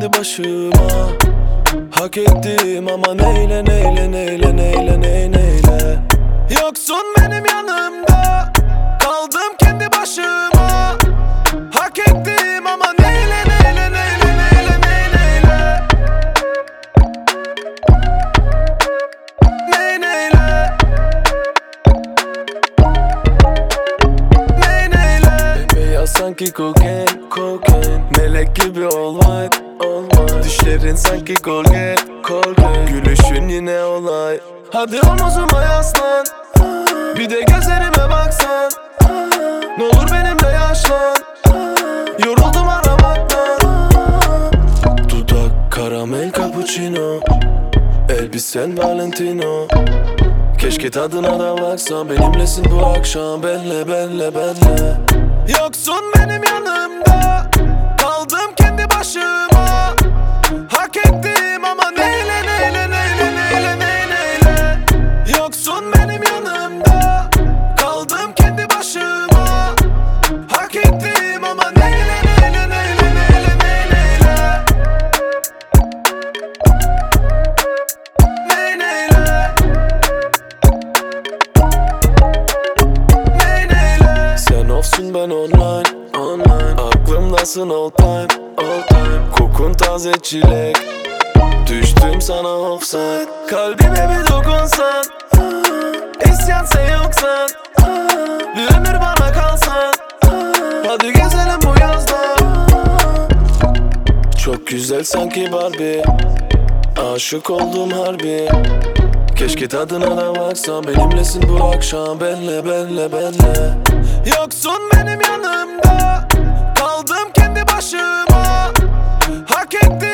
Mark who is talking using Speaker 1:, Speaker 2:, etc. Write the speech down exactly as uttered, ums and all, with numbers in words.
Speaker 1: kendi başıma. Hak ettim ama neyle neyle neyle neyle neyle neyle. Yoksun benim yanımda, kaldım kendi başıma. Hak ettim ama neyle neyle neyle neyle neyle neyle neyle neyle. Bembeyaz sanki kokain, kokain. Melek gibi all white, all white. Düşlerin sanki Colgate, Colgate. Gülüşün yine olay. Hadi omuzuma yaslan, bir de gözlerime baksan. Ne olur benimle yaşlan, yoruldum aramaktan. Dudak karamel cappuccino, elbisen Valentino. Keşke tadına da baksan, benimlesin bu akşam. Benle benle benle. Yoksun benim yanımda, kaldım kendi başıma. Hak ettim ama neyle neyle neyle neyle neyle. Yoksun benim yanımda, kaldım kendi başıma. Hak ettim ama neyle neyle neyle neyle neyle neyle neyle. Sen offsun ben online, online. Aklımdasın all time, all time. Kokun taze çilek, düştüm sana offside. Kalbime bir dokunsan, isyan sen yoksan. Bir ömür bana kalsan, hadi gezelim bu yazda. Çok güzel sanki Barbie, aşık oldum harbi. Keşke tadına da baksan, benimlesin bu akşam. Benle benle benle. Yoksun benim yanımda, kaldım kendi başıma. Hak ettim